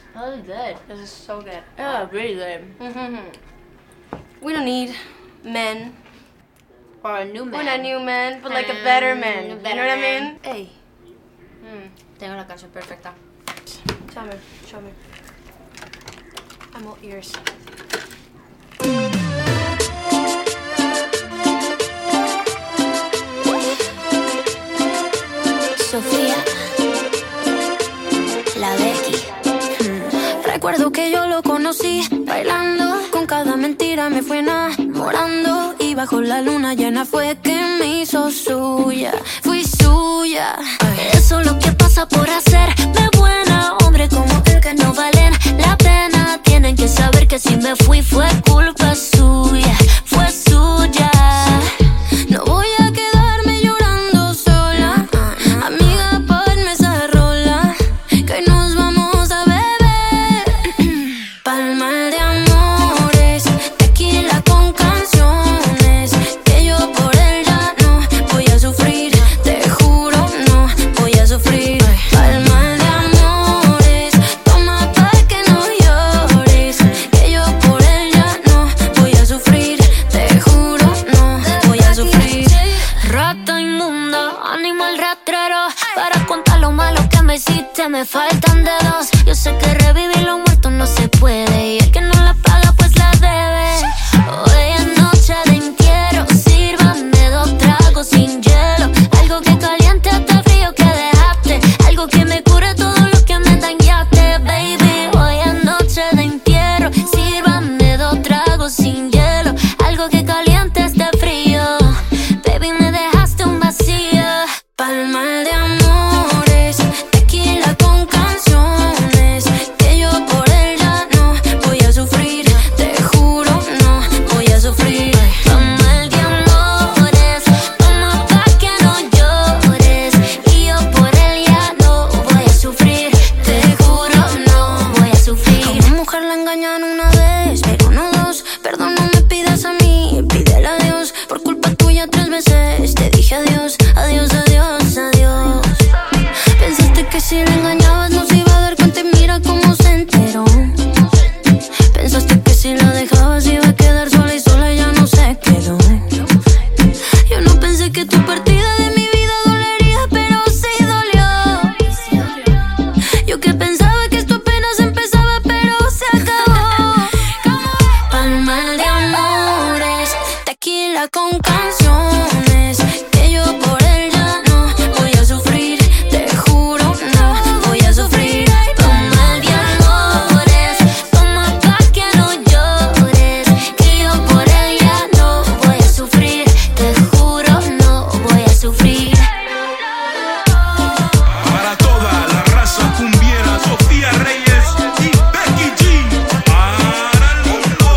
Oh, good. This is so good. Oh, really good. We don't need men. Or a new man. We're not new men, but like a better man. You know better what I man. mean? Hey. Tengo la canción perfecta. Show me. I'm all ears. Sofía, la Becky. Recuerdo que yo lo conocí bailando, con cada mentira me fue enamorando y bajo la luna llena fue que me hizo suya. Fui suya. Eso es lo que pasa por hacerme buena. Hombre como él que no valen la pena. Tienen que saber que si me fui fue culpa suya. Fue suya. No voy a quedarme llorando sola. Amiga, ponme esa rola, que hoy nos vamos a beber. Palma de amores, tequila con canciones, que yo por él ya no voy a sufrir. Te juro, no voy a sufrir. Palma de amores, toma pa' que no llores, que yo por él ya no voy a sufrir. Te juro, no voy a sufrir. Rata inmunda, animal rastrero, para contar lo malo que me hiciste me faltan dedos. Yo sé que revivir lo muerto no se puede, y el que no la paga pues la debe. Hoy es noche de entierro, sírvame 2 tragos sin hielo, algo que caliente este frío que dejaste, algo que me cure todo lo que me dañaste, baby. Hoy es noche de entierro, sírvame 2 tragos sin hielo, algo que caliente este frío, baby, me dejaste un vacío. Palma de amores, tequila con canciones, que yo por él ya no voy a sufrir. Te juro, no voy a sufrir. Palma de amores, toma pa' que no llores, y yo por él ya no voy a sufrir. Te juro, no voy a sufrir. A una mujer la engañan una vez, pero no 2. Perdón, no me pidas a mí, pídele a Dios. Por culpa tuya 3 veces te dije adiós, adiós, adiós, adiós. Pensaste que si la engañabas no se iba a dar cuenta y mira cómo se enteró. Pensaste que si la dejabas iba a quedar sola y sola ya no se quedó. Yo no pensé que tu partida de mi vida dolería, pero sí dolió. Yo que pensaba que esto apenas empezaba, pero se acabó. Palma de amores, tequila con canciones, que yo por él ya no voy a sufrir. Te juro, no voy a sufrir. Palma de amores, toma pa' que no llores, que yo por él ya no voy a sufrir. Te juro, no voy a sufrir. Para toda la raza cumbiera, Sofía Reyes y Becky G. Para el mundo.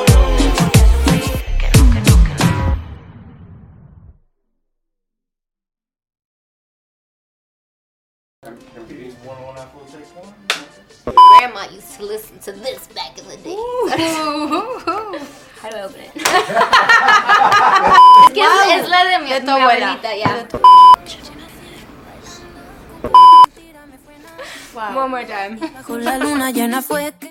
Grandma used to listen to this back in the day. How do I open it? Es que es la de mi De tu abuela. abuelita, ya. One more time. Bajo la luna llena fue que